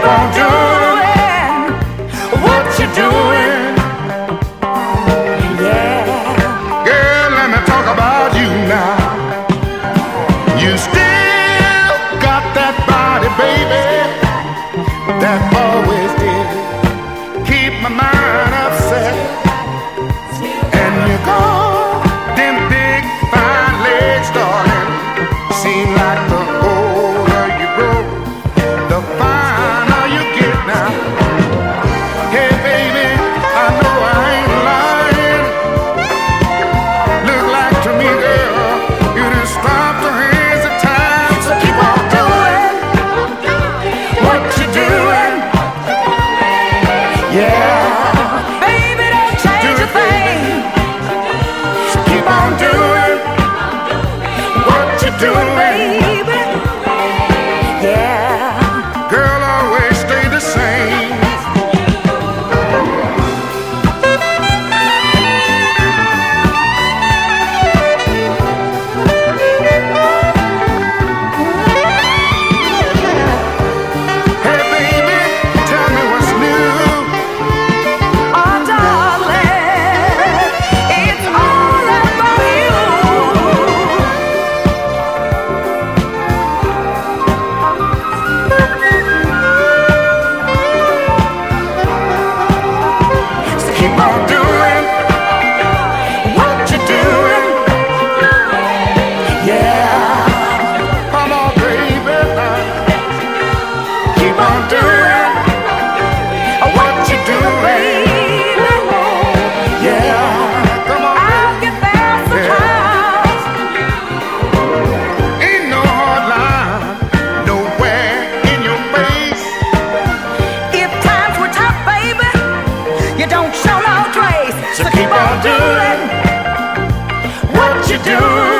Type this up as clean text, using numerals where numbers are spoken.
on doing what you're doing. Yeah. Girl, let me talk about you now. You still got that body, baby, that always did keep my mind upset. And you go, them big fine legs, darling, seem like the older you grow, the finer you get now. Hey baby, I know I ain't lying. Look like to me, girl, you done stopped the hands of time. So keep on doing what you're doing. Yeah, Baby, don't change a thing. so keep on doing what you're doing. Baby. Yeah. Girl, always stay the same. Hey baby, tell me what's new. Oh, darling, it's all about you. So keep on doing what you're doing. Yeah, come on, baby. Keep on doing what you're doing. Yeah, come on, I'll get there sometimes. ain't no hard line nowhere in your face. If times were tough, baby, you don't show no trace. So keep on doing what you're doing.